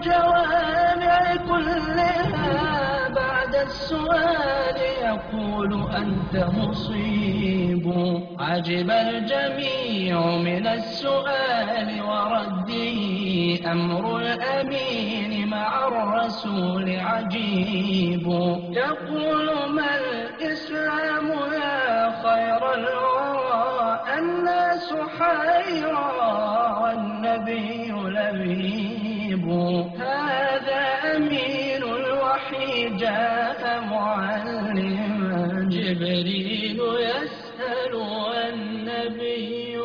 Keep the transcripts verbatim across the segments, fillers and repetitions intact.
الجوامع كلها بعد السؤال يقول أنت مصيب. عجب الجميع من السؤال ورده، أمر الأمين مع الرسول عجيب. يقول ما الإسلام يا خير الورى، الناس حيرى والنبي لبيب. هذا أمين الوحي جاء معلما، جبريل يسأل والنبي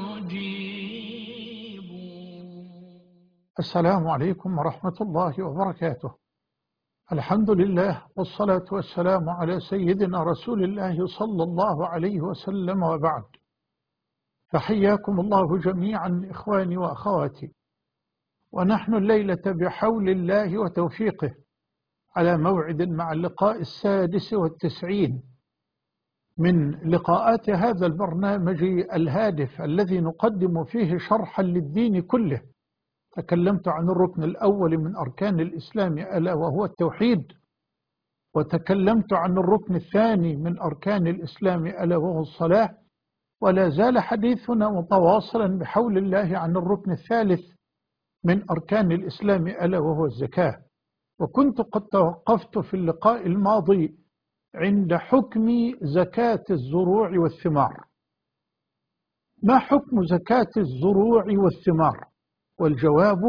يجيب. السلام عليكم ورحمة الله وبركاته. الحمد لله والصلاة والسلام على سيدنا رسول الله صلى الله عليه وسلم، وبعد، فحياكم الله جميعا إخواني وأخواتي، ونحن الليلة بحول الله وتوفيقه على موعد مع اللقاء السادس والتسعين من لقاءات هذا البرنامج الهادف الذي نقدم فيه شرحا للدين كله. تكلمت عن الركن الأول من أركان الإسلام ألا وهو التوحيد، وتكلمت عن الركن الثاني من أركان الإسلام ألا وهو الصلاة، ولا زال حديثنا متواصلا بحول الله عن الركن الثالث من أركان الإسلام ألا وهو الزكاة. وكنت قد توقفت في اللقاء الماضي عند حكم زكاة الزروع والثمار. ما حكم زكاة الزروع والثمار؟ والجواب: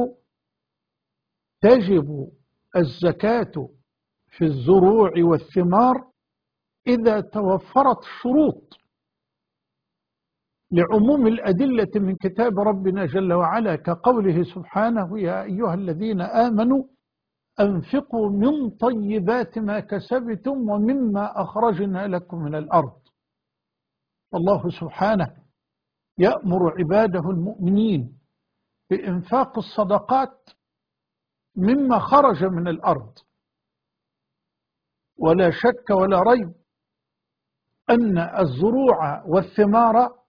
تجب الزكاة في الزروع والثمار إذا توفرت شروط، لعموم الأدلة من كتاب ربنا جل وعلا، كقوله سبحانه: يا أيها الذين آمنوا أنفقوا من طيبات ما كسبتم ومما أخرجنا لكم من الأرض. الله سبحانه يأمر عباده المؤمنين بإنفاق الصدقات مما خرج من الأرض، ولا شك ولا ريب أن الزروع والثمار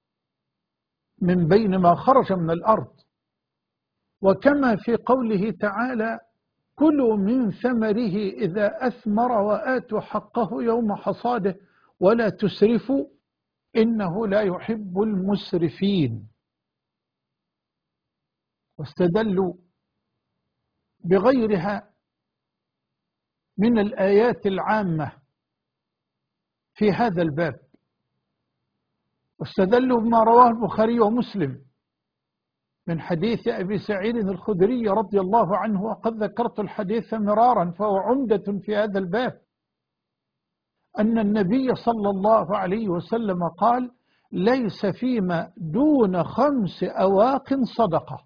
من بين ما خرج من الأرض. وكما في قوله تعالى: كلوا من ثمره إذا أثمر وآتوا حقه يوم حصاده ولا تسرفوا إنه لا يحب المسرفين. واستدلوا بغيرها من الآيات العامة في هذا الباب، واستدلوا بما رواه البخاري ومسلم من حديث أبي سعيد الخدري رضي الله عنه، وقد ذكرت الحديث مرارا فهو عمدة في هذا الباب، أن النبي صلى الله عليه وسلم قال: ليس فيما دون خمس أواق صدقة،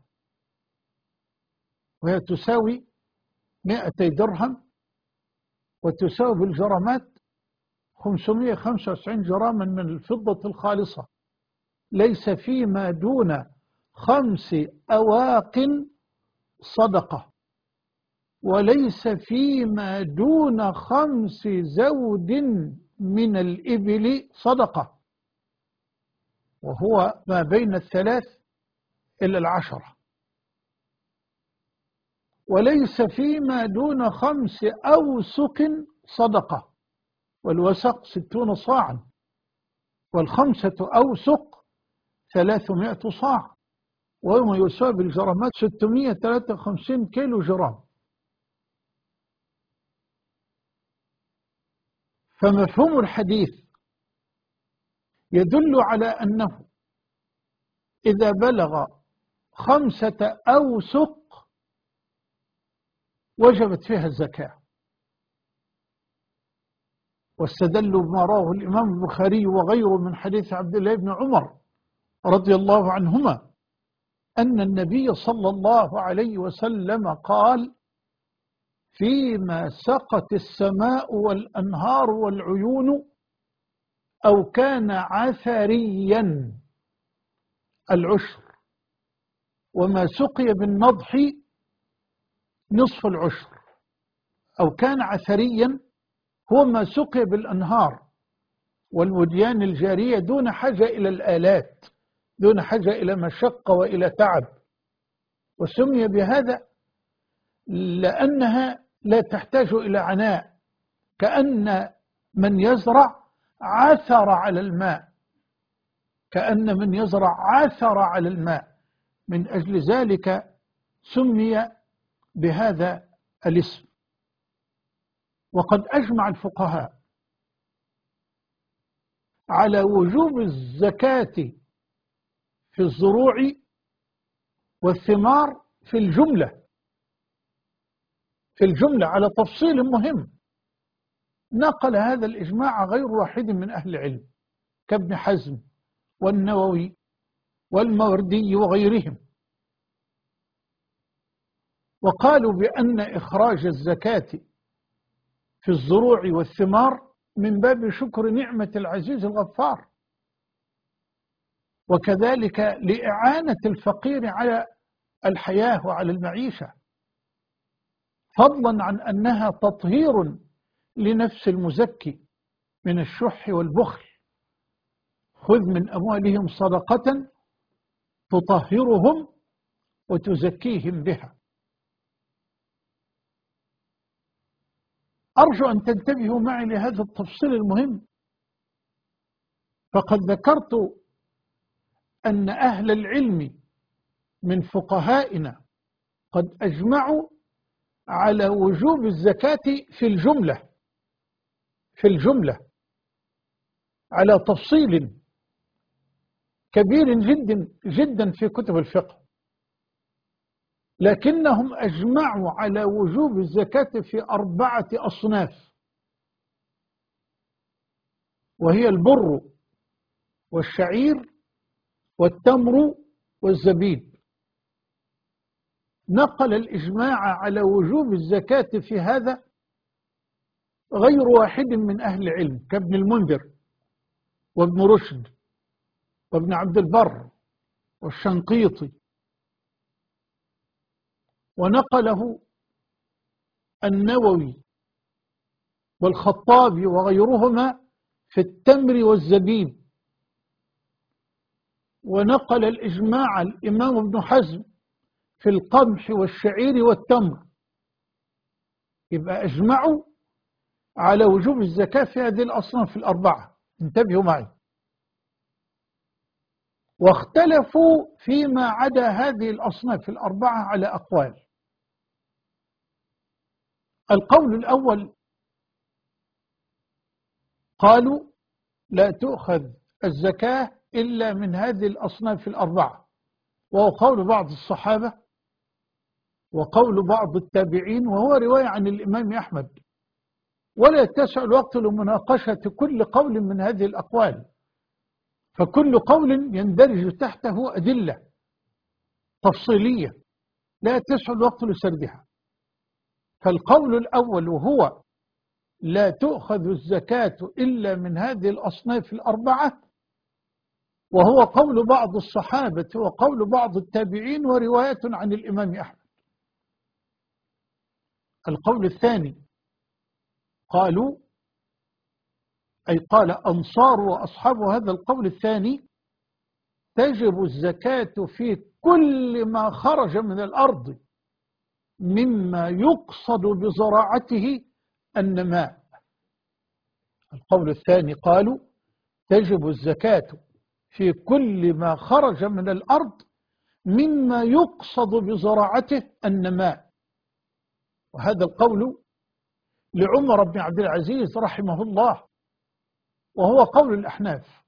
وهي تساوي مائتي درهم، وتساوي بالجرامات خمسمائة وخمسة وتسعين جراما من الفضة الخالصة. ليس فيما دون خمس أواق صدقة، وليس فيما دون خمس زود من الإبل صدقة، وهو ما بين الثلاث إلى العشرة. وليس فيما دون خمس أوسق صدقة، والوسق ستون صاعا، والخمسة أوسق ثلاثمائة صاع، ويوم يساوي بالجرامات ستمائة وثلاثة وخمسين كيلو جرام. فمفهوم الحديث يدل على أنه إذا بلغ خمسة أوسق وجبت فيها الزكاة. واستدلوا بما رواه الإمام البخاري وغيره من حديث عبد الله بن عمر رضي الله عنهما أن النبي صلى الله عليه وسلم قال: فيما سقت السماء والأنهار والعيون أو كان عثريا العشر، وما سقي بالنضح نصف العشر. أو كان عثريا هو ما سقي بالأنهار والوديان الجارية دون حاجة إلى الآلات، دون حاجة إلى مشقة وإلى تعب. وسمي بهذا لأنها لا تحتاج إلى عناء، كأن من يزرع عثر على الماء، كأن من يزرع عثر على الماء، من أجل ذلك سمي بهذا الاسم. وقد أجمع الفقهاء على وجوب الزكاة في الزروع والثمار في الجملة، في الجملة على تفصيل مهم. نقل هذا الإجماع غير واحد من أهل العلم كابن حزم والنووي والماوردي وغيرهم، وقالوا بأن إخراج الزكاة في الزروع والثمار من باب شكر نعمة العزيز الغفار، وكذلك لإعانة الفقير على الحياة وعلى المعيشة، فضلا عن أنها تطهير لنفس المزكي من الشح والبخل. خذ من أموالهم صدقة تطهرهم وتزكيهم بها. أرجو أن تنتبهوا معي لهذا التفصيل المهم، فقد ذكرت أن أهل العلم من فقهائنا قد أجمعوا على وجوب الزكاة في الجملة، في الجملة على تفصيل كبير جدا جدا في كتب الفقه، لكنهم أجمعوا على وجوب الزكاة في أربعة أصناف، وهي البر والشعير والتمر والزبيب. نقل الإجماع على وجوب الزكاة في هذا غير واحد من أهل العلم كابن المنذر وابن رشد وابن عبد البر والشنقيطي، ونقله النووي والخطابي وغيرهما في التمر والزبيب، ونقل الإجماع الإمام ابن حزم في القمح والشعير والتمر. يبقى أجمعوا على وجوب الزكاة في هذه الأصناف الأربعة، انتبهوا معي. واختلفوا فيما عدا هذه الأصناف الأربعة على أقوال. القول الأول قالوا لا تؤخذ الزكاة إلا من هذه الأصناف الأربعة، وهو قول بعض الصحابة وقول بعض التابعين، وهو رواية عن الإمام أحمد، ولا يتسع الوقت لمناقشة كل قول من هذه الأقوال، فكل قول يندرج تحته أدلة تفصيلية لا يتسع الوقت لسردها. فالقول الأول وهو لا تؤخذ الزكاة إلا من هذه الأصناف الأربعة، وهو قول بعض الصحابة وقول بعض التابعين ورواية عن الإمام أحمد. القول الثاني قالوا، أي قال أنصار وأصحاب هذا القول الثاني، تجب الزكاة في كل ما خرج من الأرض مما يقصد بزراعته النماء. القول الثاني قالوا تجب الزكاة في كل ما خرج من الأرض مما يقصد بزراعته النماء، وهذا القول لعمر بن عبد العزيز رحمه الله، وهو قول الأحناف.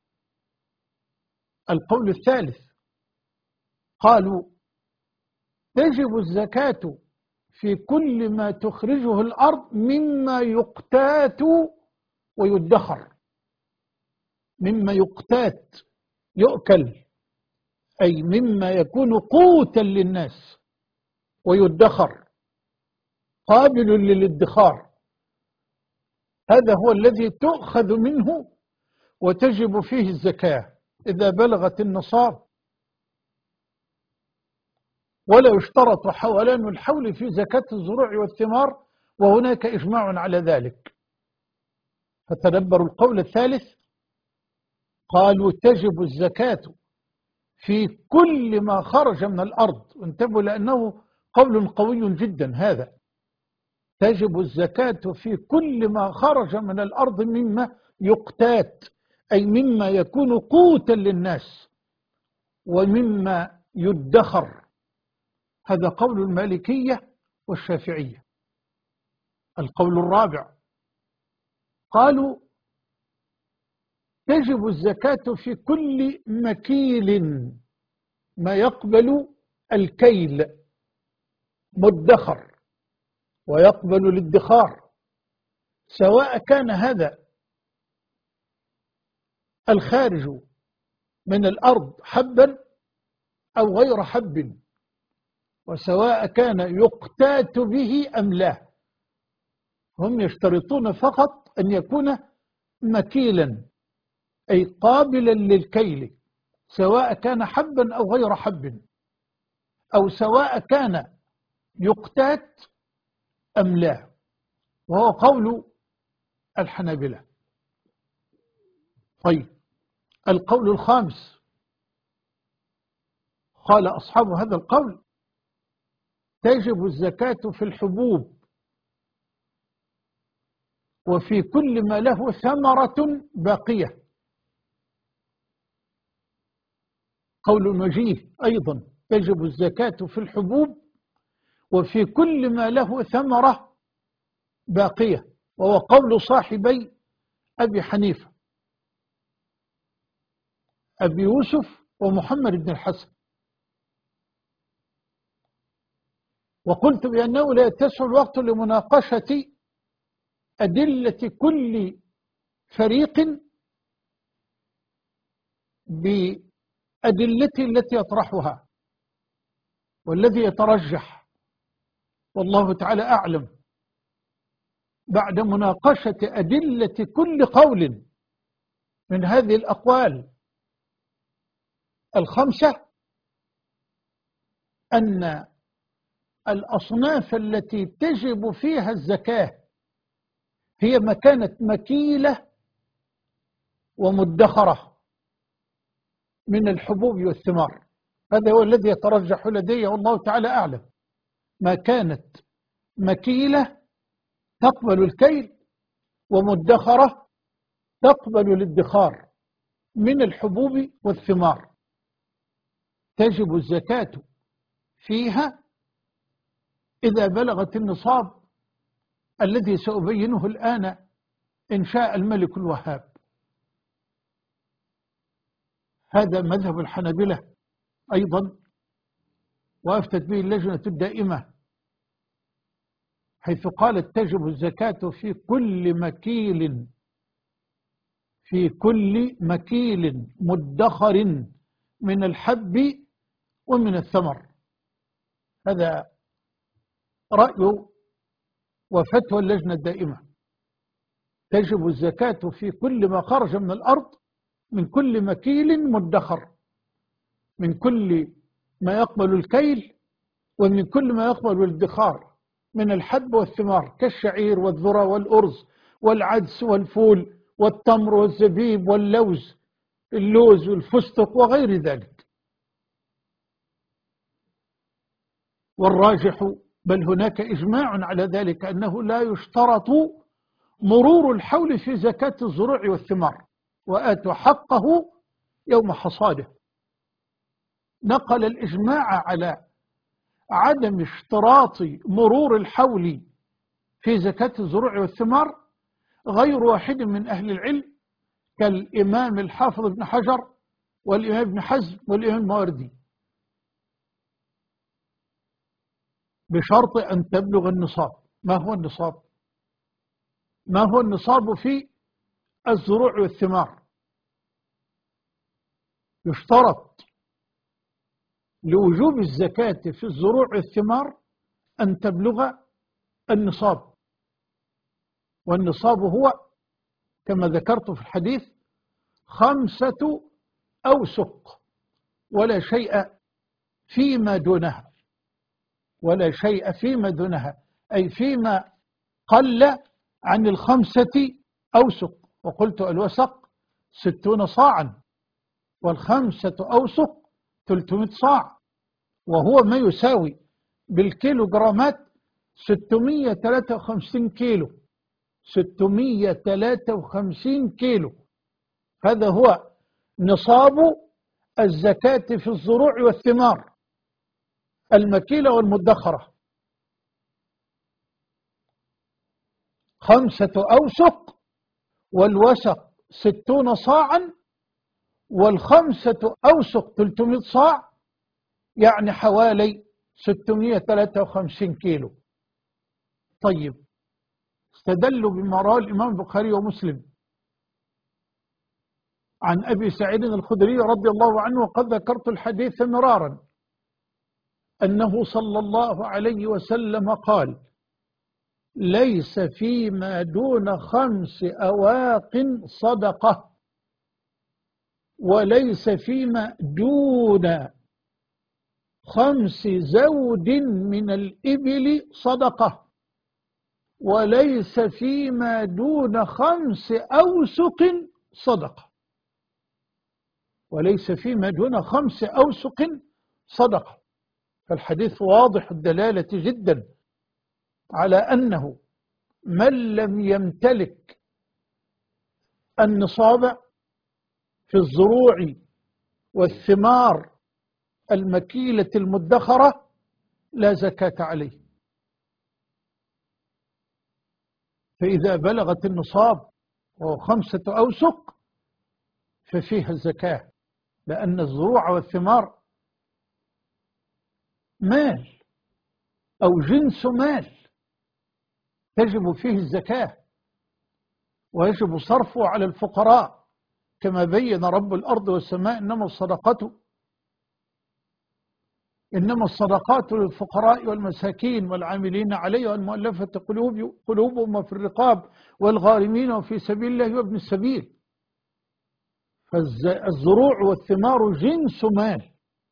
القول الثالث قالوا تجب الزكاة في كل ما تخرجه الأرض مما يقتات ويدخر، مما يقتات يؤكل، أي مما يكون قوتا للناس، ويدخر قابل للادخار، هذا هو الذي تؤخذ منه وتجب فيه الزكاة إذا بلغت النصاب، ولا يشترط حولان الحول في زكاة الزروع والثمار، وهناك إجماع على ذلك. فتدبروا القول الثالث، قالوا تجب الزكاة في كل ما خرج من الأرض، وانتبهوا لأنه قول قوي جدا هذا. تجب الزكاة في كل ما خرج من الأرض مما يقتات، أي مما يكون قوتا للناس ومما يدخر. هذا قول المالكية والشافعية. القول الرابع قالوا تجب الزكاة في كل مكيل، ما يقبل الكيل، مدخر ويقبل الادخار، سواء كان هذا الخارج من الأرض حبا أو غير حب، وسواء كان يقتات به أم لا. هم يشترطون فقط أن يكون مكيلا، أي قابلا للكيل، سواء كان حبا أو غير حب، أو سواء كان يقتات أم لا، وهو قول الحنابلة. طيب، القول الخامس قال أصحاب هذا القول تجب الزكاة في الحبوب وفي كل ما له ثمرة باقية. قول وجيه أيضا تجب الزكاة في الحبوب وفي كل ما له ثمرة باقية، وهو قول صاحبي أبي حنيفة، أبي يوسف ومحمد بن الحسن. وقلت بأنه لا يتسع الوقت لمناقشة أدلة كل فريق بأدلته التي يطرحها، والذي يترجح والله تعالى أعلم بعد مناقشة أدلة كل قول من هذه الأقوال الخمسة أن الأصناف التي تجب فيها الزكاة هي ما كانت مكيلة ومدخرة من الحبوب والثمار. هذا هو الذي يترجح لدي والله تعالى أعلم. ما كانت مكيلة تقبل الكيل، ومدخرة تقبل الادخار من الحبوب والثمار، تجب الزكاة فيها إذا بلغت النصاب الذي سأبينه الآن إن شاء الملك الوهاب. هذا مذهب الحنابلة أيضا، وأفتت به اللجنة الدائمة، حيث قالت تجب الزكاة في كل مكيل في كل مكيل مدخر من الحب ومن الثمر. هذا رأي وفتوى اللجنة الدائمة. تجب الزكاة في كل ما خرج من الأرض من كل مكيل مدخر، من كل ما يقبل الكيل ومن كل ما يقبل الادخار من الحب والثمار، كالشعير والذرة والأرز والعدس والفول والتمر والزبيب واللوز، اللوز والفستق وغير ذلك. والراجح بل هناك إجماع على ذلك أنه لا يشترط مرور الحول في زكاة الزروع والثمار، وآتوا حقه يوم حصاده. نقل الإجماع على عدم اشتراط مرور الحول في زكاة الزروع والثمار غير واحد من أهل العلم، كالإمام الحافظ ابن حجر والإمام ابن حزم والإمام الماوردي، بشرط أن تبلغ النصاب. ما هو النصاب؟ ما هو النصاب في الزروع والثمار؟ يشترط لوجوب الزكاة في الزروع والثمار أن تبلغ النصاب، والنصاب هو كما ذكرت في الحديث خمسة أوسق، ولا شيء فيما دونها، ولا شيء فيما دونها، أي فيما قل عن الخمسة أوسق. وقلت الوسق ستون صاعا، والخمسة أوسق ثلاثمائة صاع، وهو ما يساوي بالكيلو جرامات ستمائة وثلاثة وخمسين كيلو، ستمائة وثلاثة وخمسين كيلو، هذا هو نصاب الزكاة في الزروع والثمار المكيلة والمدخرة. خمسة أوسق، والوسق ستون صاعا، والخمسة أوسق ثلاثمائة صاع، يعني حوالي ستمائة وثلاثة وخمسين كيلو. طيب، استدلوا بما رواه الإمام البخاري ومسلم عن أبي سعيد الخدري رضي الله عنه، وقد ذكرت الحديث مرارا، أنه صلى الله عليه وسلم قال: ليس فيما دون خمس أواق صدقة، وليس فيما دون خمس زود من الإبل صدقة، وليس فيما دون خمس أوسق صدقة، وليس فيما دون خمس أوسق صدقة. فالحديث واضح الدلالة جدا على أنه من لم يمتلك النصاب في الزروع والثمار المكيلة المدخرة لا زكاة عليه. فإذا بلغت النصاب وهو خمسة أوسق ففيها الزكاة، لأن الزروع والثمار مال أو جنس مال تجب فيه الزكاة، ويجب صرفه على الفقراء، كما بين رب الأرض والسماء: إنما الصدقات إنما الصدقات للفقراء والمساكين والعاملين عليها والمؤلفة قلوب قلوبهم وفي الرقاب والغارمين وفي سبيل الله وابن السبيل. فالزروع والثمار جنس مال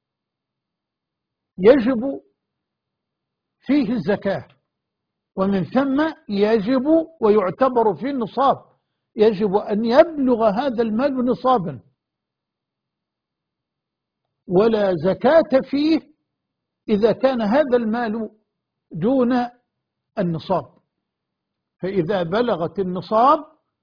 يجب فيه الزكاة، ومن ثم يجب ويعتبر فيه النصاب، يجب أن يبلغ هذا المال نصابا، ولا زكاة فيه إذا كان هذا المال دون النصاب. فإذا بلغت النصاب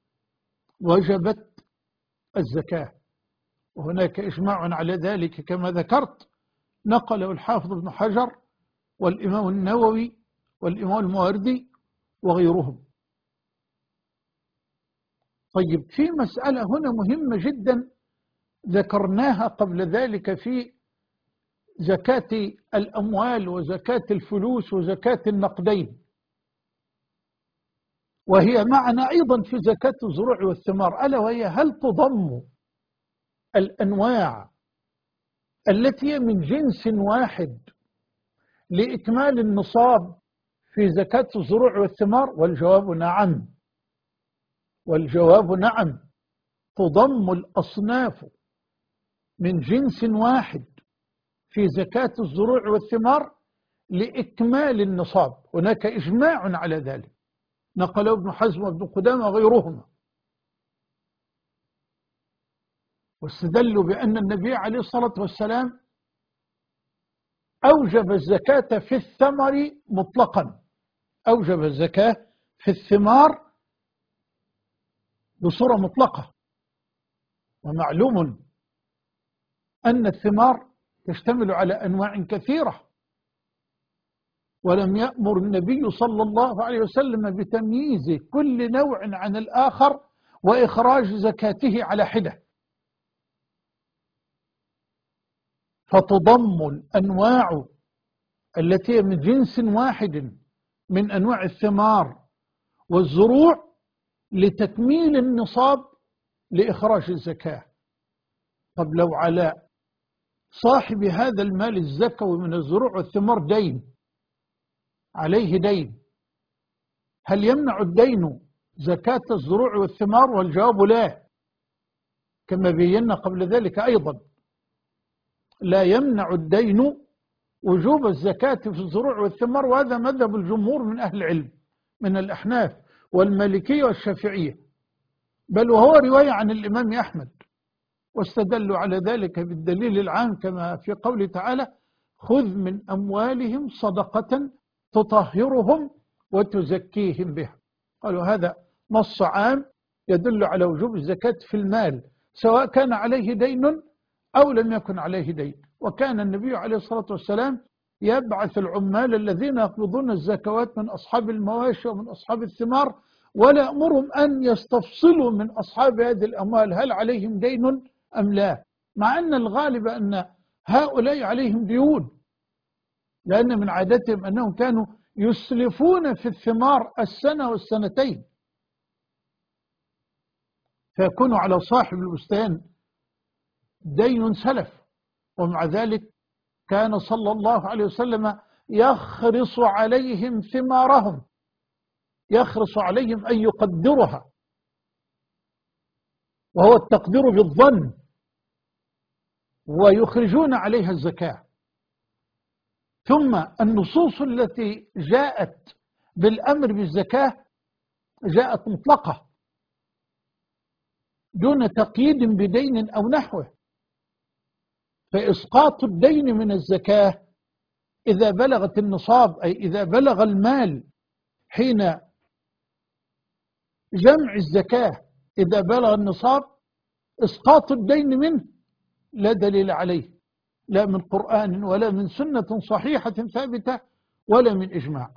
وجبت الزكاة، وهناك إجماع على ذلك كما ذكرت، نقله الحافظ ابن حجر والإمام النووي والإمام الماوردي وغيرهم. طيب، في مسألة هنا مهمة جدا ذكرناها قبل ذلك في زكاة الأموال وزكاة الفلوس وزكاة النقدين، وهي معنا أيضا في زكاة الزروع والثمار، ألا وهي: هل تضم الأنواع التي من جنس واحد لإكمال النصاب في زكاة الزروع والثمار؟ والجواب نعم، والجواب نعم، تضم الأصناف من جنس واحد في زكاة الزروع والثمار لإكمال النصاب. هناك إجماع على ذلك، نقله ابن حزم وابن قدامة وغيرهما، واستدلوا بأن النبي عليه الصلاة والسلام أوجب الزكاة في الثمر مطلقا، أوجب الزكاة في الثمار بصورة مطلقة. ومعلوم أن الثمار تشتمل على أنواع كثيرة، ولم يأمر النبي صلى الله عليه وسلم بتمييز كل نوع عن الآخر وإخراج زكاته على حدة. فتضم الأنواع التي من جنس واحد من أنواع الثمار والزروع لتكميل النصاب لإخراج الزكاة. طب لو على صاحب هذا المال الزكوي من الزروع والثمار دين، عليه دين، هل يمنع الدين زكاة الزروع والثمار؟ والجواب لا، كما بينا قبل ذلك أيضا، لا يمنع الدين وجوب الزكاة في الزروع والثمار، وهذا مذهب الجمهور من أهل العلم من الأحناف والمالكية والشافعية، بل وهو رواية عن الإمام أحمد، واستدلوا على ذلك بالدليل العام كما في قوله تعالى: خذ من أموالهم صدقة تطهرهم وتزكيهم بها. قالوا هذا نص عام يدل على وجوب الزكاة في المال، سواء كان عليه دين أو لم يكن عليه دين. وكان النبي عليه الصلاة والسلام يبعث العمال الذين يقبضون الزكوات من أصحاب المواشي ومن أصحاب الثمار، ولا يأمرهم أن يستفصلوا من أصحاب هذه الأموال هل عليهم دين أم لا، مع أن الغالب أن هؤلاء عليهم ديون، لأن من عادتهم أنهم كانوا يسلفون في الثمار السنة والسنتين، فيكون على صاحب البستان دين سلف. ومع ذلك كان صلى الله عليه وسلم يخرص عليهم ثمارهم، يخرص عليهم أن يقدرها، وهو التقدير بالظن، ويخرجون عليها الزكاة. ثم النصوص التي جاءت بالأمر بالزكاة جاءت مطلقة دون تقييد بدين أو نحوه، فإسقاط الدين من الزكاة إذا بلغت النصاب، أي إذا بلغ المال حين جمع الزكاة، إذا بلغ النصاب إسقاط الدين منه لا دليل عليه، لا من قرآن ولا من سنة صحيحة ثابتة ولا من إجماع.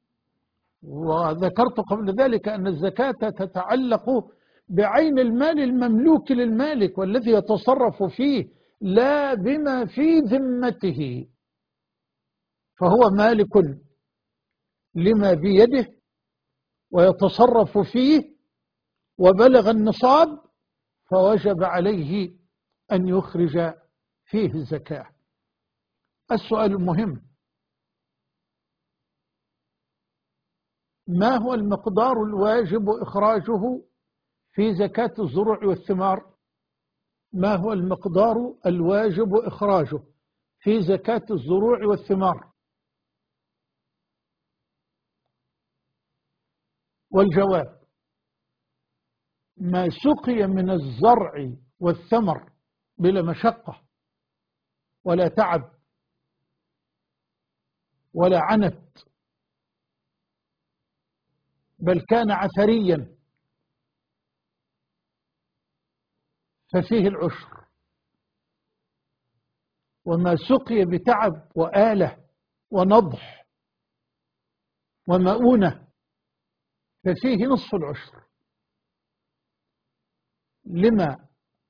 وذكرت قبل ذلك أن الزكاة تتعلق بعين المال المملوك للمالك والذي يتصرف فيه، لا بما في ذمته، فهو مالك لما بيده ويتصرف فيه، وبلغ النصاب فوجب عليه أن يخرج فيه الزكاة. السؤال المهم: ما هو المقدار الواجب إخراجه في زكاة الزروع والثمار؟ ما هو المقدار الواجب إخراجه في زكاة الزروع والثمار؟ والجواب: ما سقي من الزرع والثمر بلا مشقة ولا تعب ولا عنت، بل كان عثريا، ففيه العشر. وما سقي بتعب وآلة ونضح ومؤونة ففيه نصف العشر، لما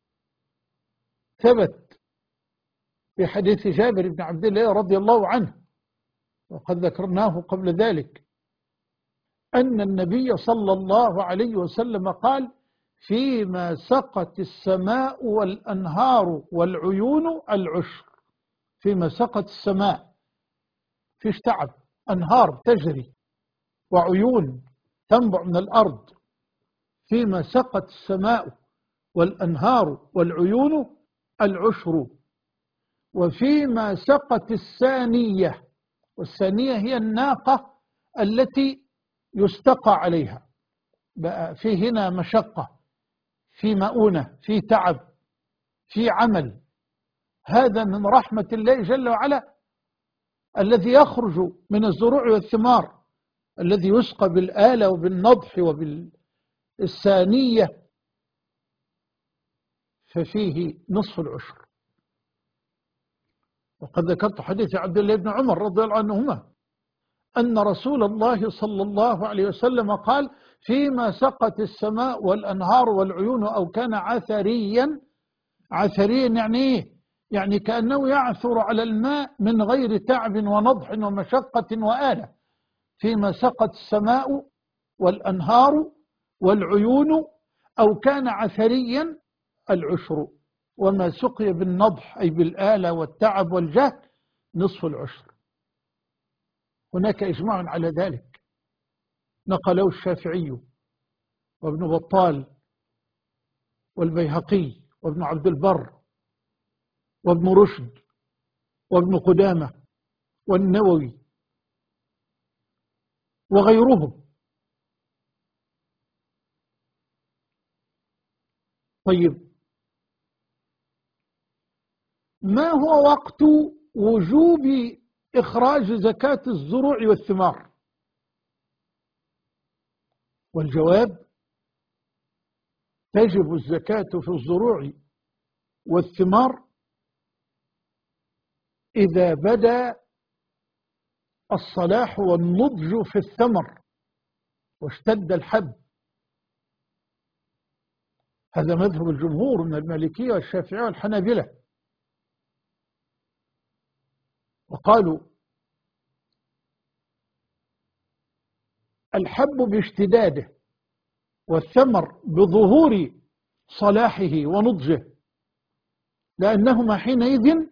ثبت في حديث جابر بن عبد الله رضي الله عنه، وقد ذكرناه قبل ذلك، أن النبي صلى الله عليه وسلم قال: فيما سقت السماء والأنهار والعيون العشر. فيما سقت السماء فيش تعب، أنهار تجري وعيون تنبع من الأرض. فيما سقت السماء والأنهار والعيون العشر. وفيما سقت الثانية، والثانية هي الناقة التي يستقى عليها، بقى في هنا مشقة، في مؤونة، في تعب، في عمل. هذا من رحمة الله جل وعلا الذي يخرج من الزروع والثمار، الذي يسقى بالآلة وبالنضح وبالثانية، ففيه نصف العشر. وقد ذكرت حديث عبد الله بن عمر رضي الله عنهما أن رسول الله صلى الله عليه وسلم قال: فيما سقت السماء والأنهار والعيون أو كان عثريا. عثريا يعني إيه؟ يعني كأنه يعثر على الماء من غير تعب ونضح ومشقة وآلة. فيما سقت السماء والأنهار والعيون أو كان عثريا العشر. وما سقي بالنضح أي بالآلة والتعب والجهد نصف العشر. هناك إجماع على ذلك نقله الشافعي وابن بطال والبيهقي وابن عبد البر وابن رشد وابن قدامة والنووي وغيرهم. طيب، ما هو وقت وجوب إخراج زكاة الزروع والثمار؟ والجواب: تجب الزكاة في الزروع والثمار إذا بدا الصلاح والنضج في الثمر واشتد الحب. هذا مذهب الجمهور من المالكية والشافعية والحنابلة. وقالوا: الحب باشتداده والثمر بظهور صلاحه ونضجه، لأنهما حينئذ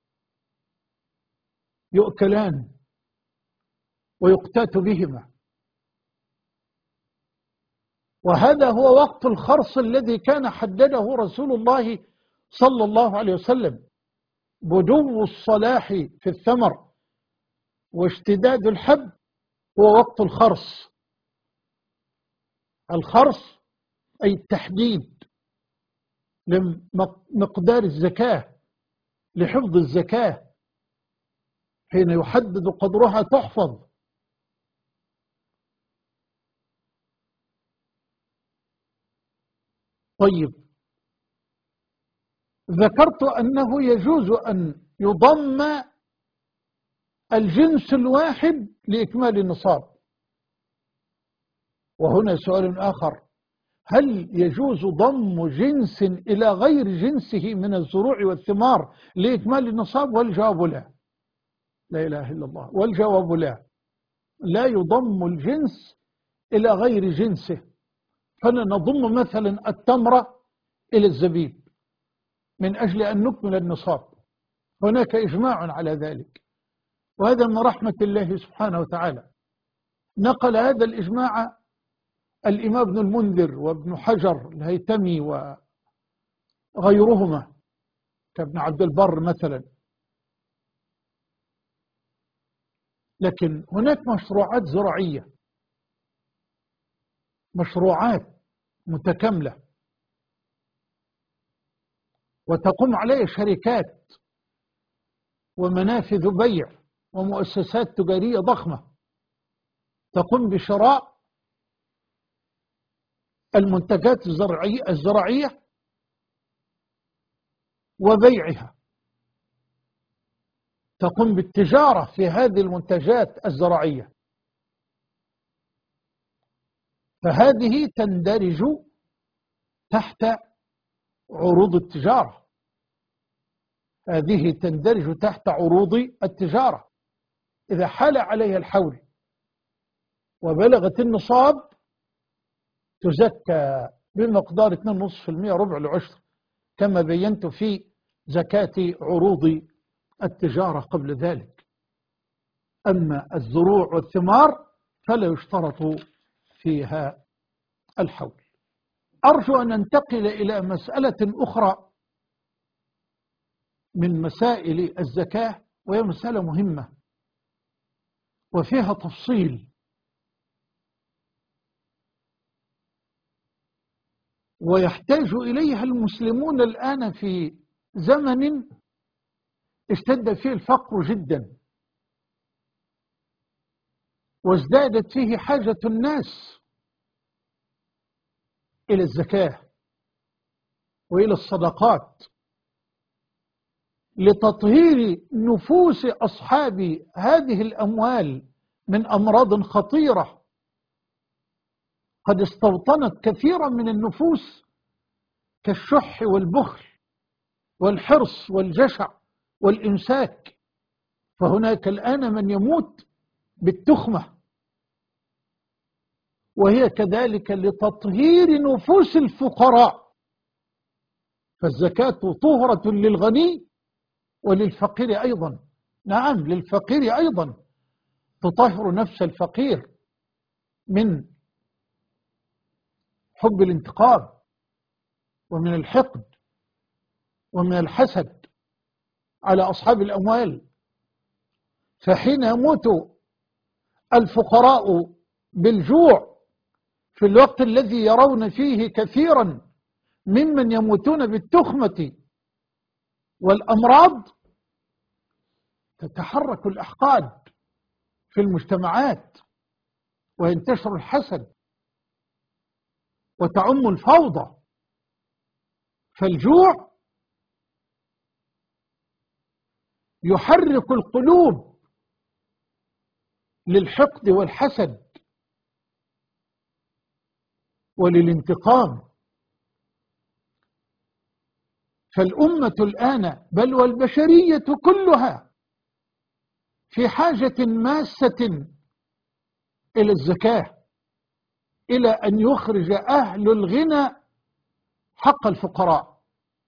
يؤكلان ويقتات بهما. وهذا هو وقت الخرص الذي كان حدده رسول الله صلى الله عليه وسلم: بدو الصلاح في الثمر واشتداد الحب هو وقت الخرص. الخرص أي التحديد لمقدار الزكاة، لحفظ الزكاة، حين يحدد قدرها تحفظ. طيب، ذكرت أنه يجوز أن يضم الجنس الواحد لإكمال النصاب. وهنا سؤال آخر: هل يجوز ضم جنس إلى غير جنسه من الزروع والثمار لإكمال النصاب؟ والجواب لا. لا إله إلا الله. والجواب لا، لا يضم الجنس إلى غير جنسه. فلا نضم مثلا التمرة إلى الزبيب من أجل أن نكمل النصاب، هناك إجماع على ذلك، وهذا من رحمة الله سبحانه وتعالى. نقل هذا الإجماع الإمام ابن المنذر وابن حجر الهيتمي وغيرهما كابن عبد البر مثلا. لكن هناك مشروعات زراعية، مشروعات متكاملة وتقوم عليها شركات ومنافذ بيع ومؤسسات تجارية ضخمة تقوم بشراء المنتجات الزراعية الزراعية وبيعها، تقوم بالتجارة في هذه المنتجات الزراعية، فهذه تندرج تحت عروض التجارة. هذه تندرج تحت عروض التجارة إذا حال عليها الحول وبلغت النصاب تزكى بمقدار اثنين فاصلة خمسة بالمئة ربع العشر، كما بينت في زكاة عروض التجارة قبل ذلك. أما الزروع والثمار فلا يشترط فيها الحول. أرجو أن ننتقل إلى مسألة أخرى من مسائل الزكاة، وهي مسألة مهمة وفيها تفصيل، ويحتاج إليها المسلمون الآن في زمن اشتد فيه الفقر جدا، وازدادت فيه حاجة الناس إلى الزكاة وإلى الصدقات لتطهير نفوس أصحاب هذه الأموال من أمراض خطيرة قد استوطنت كثيرا من النفوس كالشح والبخل والحرص والجشع والإمساك. فهناك الآن من يموت بالتخمة، وهي كذلك لتطهير نفوس الفقراء. فالزكاة طهرة للغني وللفقير أيضا. نعم، للفقير أيضا، تطهر نفس الفقير من حب الانتقام ومن الحقد ومن الحسد على أصحاب الأموال. فحين يموت الفقراء بالجوع في الوقت الذي يرون فيه كثيرا ممن يموتون بالتخمة والأمراض، تتحرك الأحقاد في المجتمعات وينتشر الحسد وتعم الفوضى. فالجوع يحرك القلوب للحقد والحسد وللانتقام. فالأمة الآن بل والبشرية كلها في حاجة ماسة إلى الزكاة، إلى أن يخرج أهل الغنى حق الفقراء.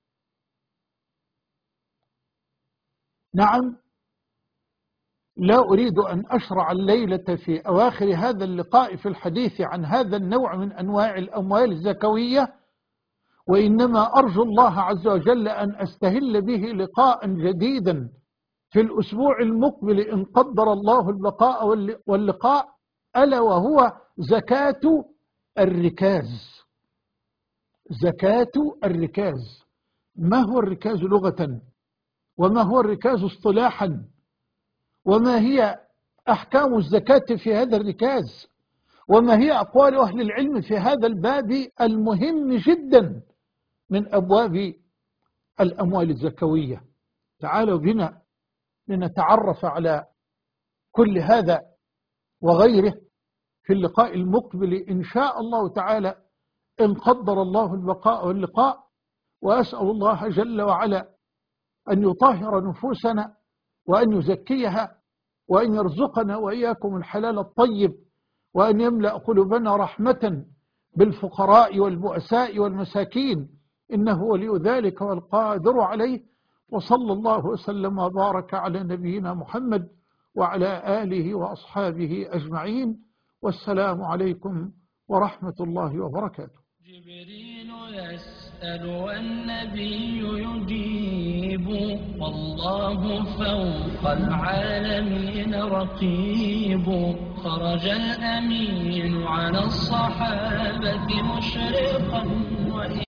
نعم، لا أريد أن أشرع الليلة في أواخر هذا اللقاء في الحديث عن هذا النوع من أنواع الأموال الزكوية، وإنما أرجو الله عز وجل أن أستهل به لقاء جديدا في الأسبوع المقبل إن قدر الله البقاء واللقاء، ألا وهو زكاة الركاز. زكاة الركاز، ما هو الركاز لغة؟ وما هو الركاز اصطلاحا؟ وما هي أحكام الزكاة في هذا الركاز؟ وما هي أقوال أهل العلم في هذا الباب المهم جدا من أبواب الأموال الزكوية؟ تعالوا بنا لنتعرف على كل هذا وغيره في اللقاء المقبل إن شاء الله تعالى، إن قدر الله البقاء واللقاء. وأسأل الله جل وعلا أن يطهر نفوسنا وأن يزكيها وأن يرزقنا وإياكم الحلال الطيب، وأن يملأ قلوبنا رحمة بالفقراء والبؤساء والمساكين، إنه ولي ذلك والقادر عليه. وصلى الله وسلم وبارك على نبينا محمد وعلى آله وأصحابه أجمعين، والسلام عليكم ورحمة الله وبركاته. جبريل يسأل والنبي يجيب، والله فوق العالمين رقيب. خرج الأمين على الصحابة مشرقا